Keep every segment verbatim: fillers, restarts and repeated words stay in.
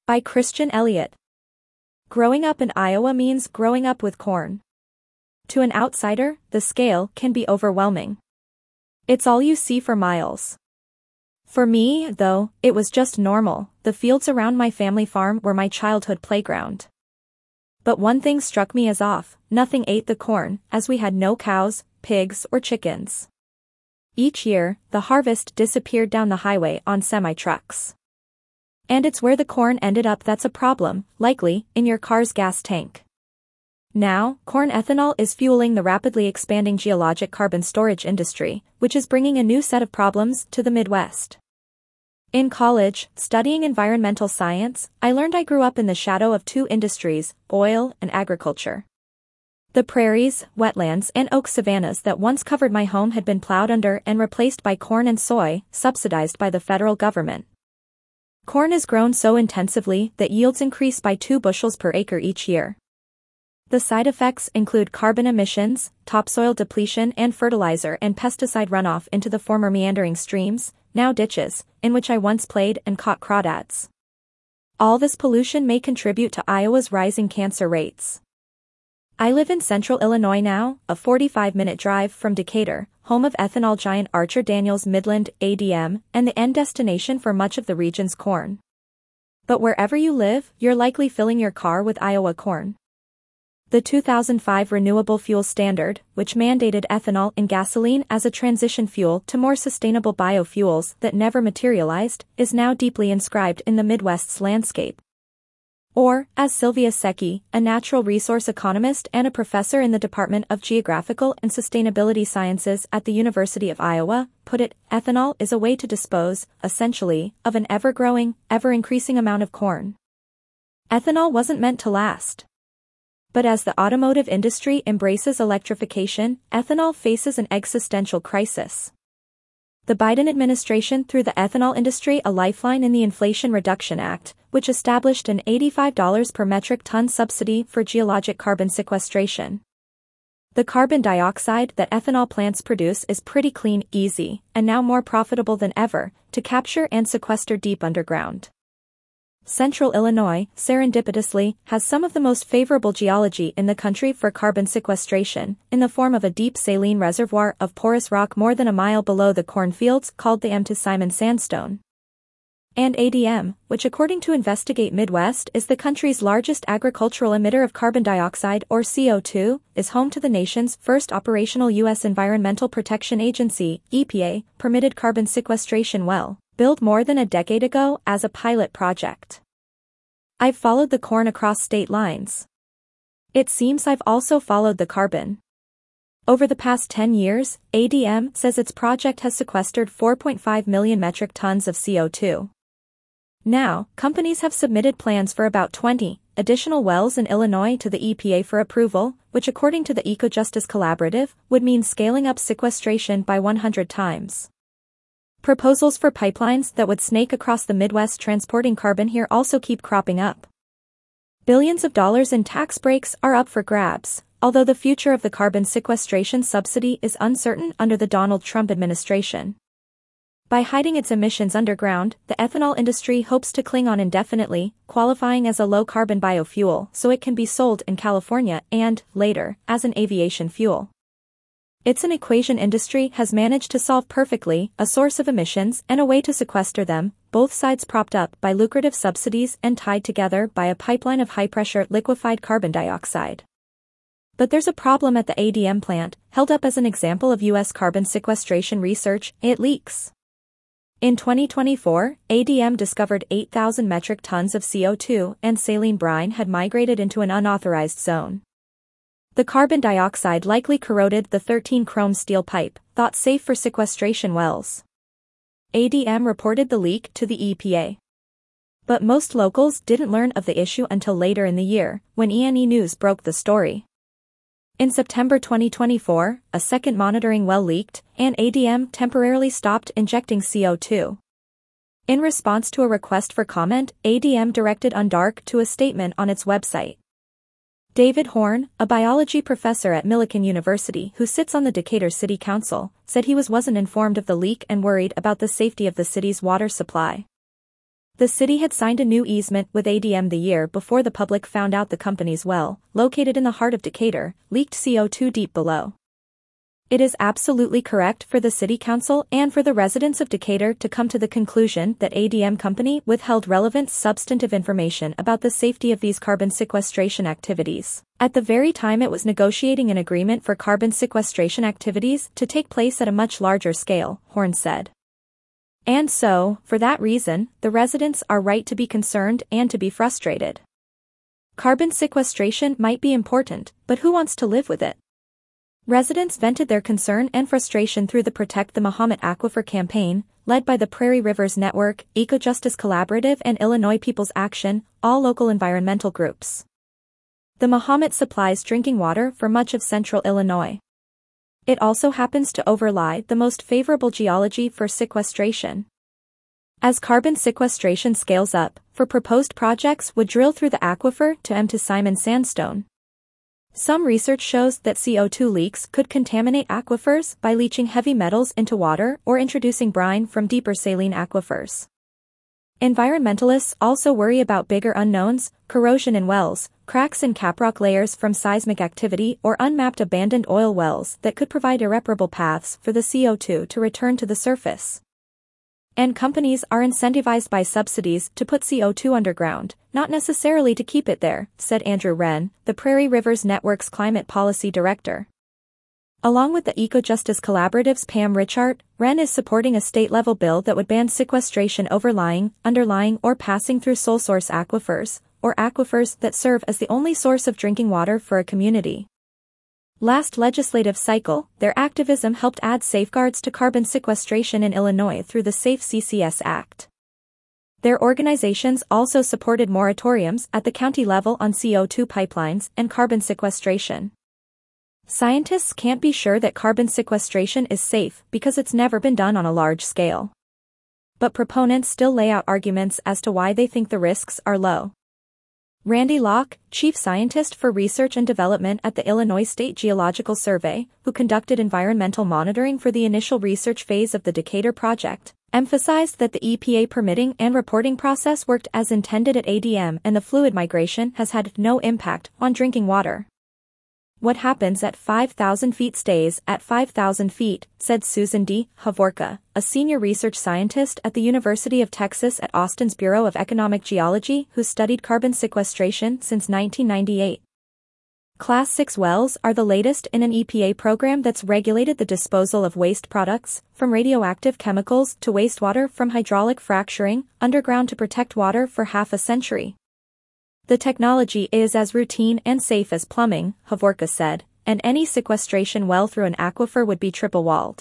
By Christian Elliott. Growing up in Iowa means growing up with corn. To an outsider, the scale can be overwhelming. It's all you see for miles. For me, though, it was just normal. The fields around my family farm were my childhood playground. But one thing struck me as off: nothing ate the corn, as we had no cows, pigs, or chickens. Each year, the harvest disappeared down the highway on semi-trucks. And it's where the corn ended up that's a problem, likely, in your car's gas tank. Now, corn ethanol is fueling the rapidly expanding geologic carbon storage industry, which is bringing a new set of problems to the Midwest. In college, studying environmental science, I learned I grew up in the shadow of two industries, oil and agriculture. The prairies, wetlands, and oak savannas that once covered my home had been plowed under and replaced by corn and soy, subsidized by the federal government. Corn is grown so intensively that yields increase by two bushels per acre each year. The side effects include carbon emissions, topsoil depletion, and fertilizer and pesticide runoff into the former meandering streams, now ditches, in which I once played and caught crawdads. All this pollution may contribute to Iowa's rising cancer rates. I live in central Illinois now, a forty-five minute drive from Decatur, home of ethanol giant Archer Daniels Midland, A D M, and the end destination for much of the region's corn. But wherever you live, you're likely filling your car with Iowa corn. The two thousand five Renewable Fuel Standard, which mandated ethanol in gasoline as a transition fuel to more sustainable biofuels that never materialized, is now deeply inscribed in the Midwest's landscape. Or, as Sylvia Secchi, a natural resource economist and a professor in the Department of Geographical and Sustainability Sciences at the University of Iowa, put it, ethanol is a way to dispose, essentially, of an ever-growing, ever-increasing amount of corn. Ethanol wasn't meant to last. But as the automotive industry embraces electrification, ethanol faces an existential crisis. The Biden administration threw the ethanol industry a lifeline in the Inflation Reduction Act, which established an eighty-five dollars per metric ton subsidy for geologic carbon sequestration. The carbon dioxide that ethanol plants produce is pretty clean, easy, and now more profitable than ever, to capture and sequester deep underground. Central Illinois, serendipitously, has some of the most favorable geology in the country for carbon sequestration, in the form of a deep saline reservoir of porous rock more than a mile below the cornfields called the M two Simon Sandstone. And A D M, which according to Investigate Midwest is the country's largest agricultural emitter of carbon dioxide or C O two, is home to the nation's first operational U S Environmental Protection Agency, E P A, permitted carbon sequestration well, built more than a decade ago as a pilot project. I've followed the corn across state lines. It seems I've also followed the carbon. Over the past ten years, A D M says its project has sequestered four point five million metric tons of C O two. Now, companies have submitted plans for about twenty additional wells in Illinois to the E P A for approval, which according to the EcoJustice Collaborative, would mean scaling up sequestration by one hundred times. Proposals for pipelines that would snake across the Midwest transporting carbon here also keep cropping up. Billions of dollars in tax breaks are up for grabs, although the future of the carbon sequestration subsidy is uncertain under the Donald Trump administration. By hiding its emissions underground, the ethanol industry hopes to cling on indefinitely, qualifying as a low-carbon biofuel so it can be sold in California and, later, as an aviation fuel. It's an equation industry has managed to solve perfectly, a source of emissions and a way to sequester them, both sides propped up by lucrative subsidies and tied together by a pipeline of high-pressure liquefied carbon dioxide. But there's a problem at the A D M plant, held up as an example of U S carbon sequestration research: it leaks. In twenty twenty-four, A D M discovered eight thousand metric tons of C O two and saline brine had migrated into an unauthorized zone. The carbon dioxide likely corroded the thirteen chrome steel pipe, thought safe for sequestration wells. A D M reported the leak to the E P A. But most locals didn't learn of the issue until later in the year, when E and E News broke the story. In September twenty twenty-four, a second monitoring well leaked, and A D M temporarily stopped injecting C O two. In response to a request for comment, A D M directed UNDARK to a statement on its website. David Horn, a biology professor at Millikan University who sits on the Decatur City Council, said he was wasn't informed of the leak and worried about the safety of the city's water supply. The city had signed a new easement with A D M the year before the public found out the company's well, located in the heart of Decatur, leaked C O two deep below. It is absolutely correct for the City Council and for the residents of Decatur to come to the conclusion that A D M Company withheld relevant substantive information about the safety of these carbon sequestration activities, at the very time it was negotiating an agreement for carbon sequestration activities to take place at a much larger scale, Horn said. And so, for that reason, the residents are right to be concerned and to be frustrated. Carbon sequestration might be important, but who wants to live with it? Residents vented their concern and frustration through the Protect the Mahomet Aquifer campaign, led by the Prairie Rivers Network, Eco-Justice Collaborative and Illinois People's Action, all local environmental groups. The Mahomet supplies drinking water for much of central Illinois. It also happens to overlie the most favorable geology for sequestration. As carbon sequestration scales up, for proposed projects would drill through the aquifer to empty Simon sandstone. Some research shows that C O two leaks could contaminate aquifers by leaching heavy metals into water or introducing brine from deeper saline aquifers. Environmentalists also worry about bigger unknowns, corrosion in wells, cracks in caprock layers from seismic activity or unmapped abandoned oil wells that could provide irreparable paths for the C O two to return to the surface. And companies are incentivized by subsidies to put C O two underground, not necessarily to keep it there, said Andrew Wren, the Prairie Rivers Network's climate policy director. Along with the Eco-Justice Collaborative's Pam Richart, Wren is supporting a state-level bill that would ban sequestration overlying, underlying or passing through sole source aquifers, or aquifers that serve as the only source of drinking water for a community. Last legislative cycle, their activism helped add safeguards to carbon sequestration in Illinois through the SAFE C C S Act. Their organizations also supported moratoriums at the county level on C O two pipelines and carbon sequestration. Scientists can't be sure that carbon sequestration is safe because it's never been done on a large scale. But proponents still lay out arguments as to why they think the risks are low. Randy Locke, chief scientist for research and development at the Illinois State Geological Survey, who conducted environmental monitoring for the initial research phase of the Decatur project, emphasized that the E P A permitting and reporting process worked as intended at A D M and the fluid migration has had no impact on drinking water. What happens at five thousand feet stays at five thousand feet, said Susan D. Hovorka, a senior research scientist at the University of Texas at Austin's Bureau of Economic Geology who studied carbon sequestration since nineteen ninety-eight. Class six wells are the latest in an E P A program that's regulated the disposal of waste products, from radioactive chemicals to wastewater from hydraulic fracturing, underground to protect water for half a century. The technology is as routine and safe as plumbing, Hovorka said, and any sequestration well through an aquifer would be triple-walled.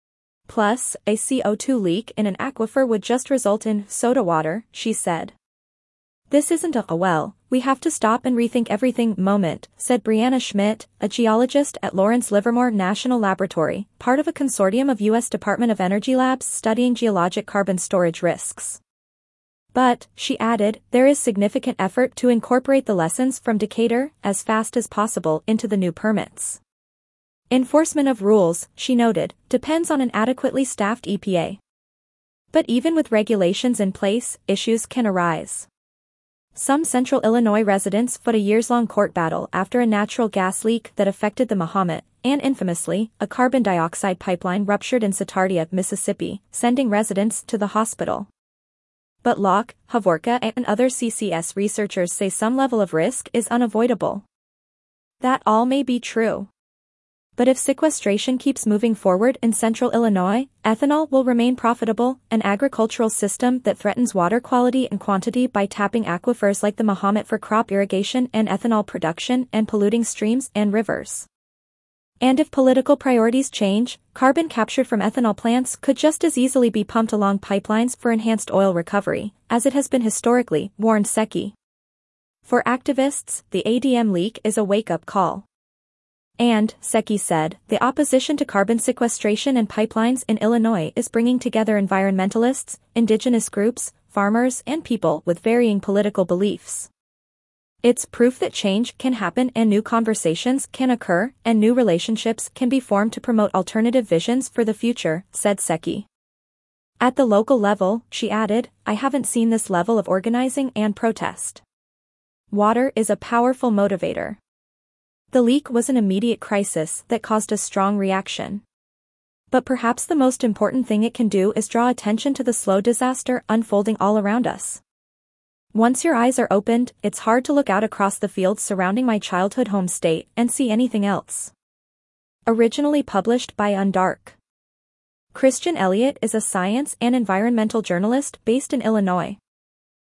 Plus, a C O two leak in an aquifer would just result in soda water, she said. This isn't a well, we have to stop and rethink everything moment, said Brianna Schmidt, a geologist at Lawrence Livermore National Laboratory, part of a consortium of U S Department of Energy labs studying geologic carbon storage risks. But, she added, there is significant effort to incorporate the lessons from Decatur as fast as possible into the new permits. Enforcement of rules, she noted, depends on an adequately staffed E P A. But even with regulations in place, issues can arise. Some central Illinois residents fought a years-long court battle after a natural gas leak that affected the Mahomet, and infamously, a carbon dioxide pipeline ruptured in Satartia, Mississippi, sending residents to the hospital. But Locke, Hovorka and other C C S researchers say some level of risk is unavoidable. That all may be true. But if sequestration keeps moving forward in central Illinois, ethanol will remain profitable, an agricultural system that threatens water quality and quantity by tapping aquifers like the Mahomet for crop irrigation and ethanol production and polluting streams and rivers. And if political priorities change, carbon captured from ethanol plants could just as easily be pumped along pipelines for enhanced oil recovery, as it has been historically, warned Secchi. For activists, the A D M leak is a wake-up call. And, Secchi said, the opposition to carbon sequestration and pipelines in Illinois is bringing together environmentalists, indigenous groups, farmers and people with varying political beliefs. It's proof that change can happen and new conversations can occur and new relationships can be formed to promote alternative visions for the future, said Secchi. At the local level, she added, I haven't seen this level of organizing and protest. Water is a powerful motivator. The leak was an immediate crisis that caused a strong reaction. But perhaps the most important thing it can do is draw attention to the slow disaster unfolding all around us. Once your eyes are opened, it's hard to look out across the fields surrounding my childhood home state and see anything else. Originally published by Undark. Christian Elliott is a science and environmental journalist based in Illinois.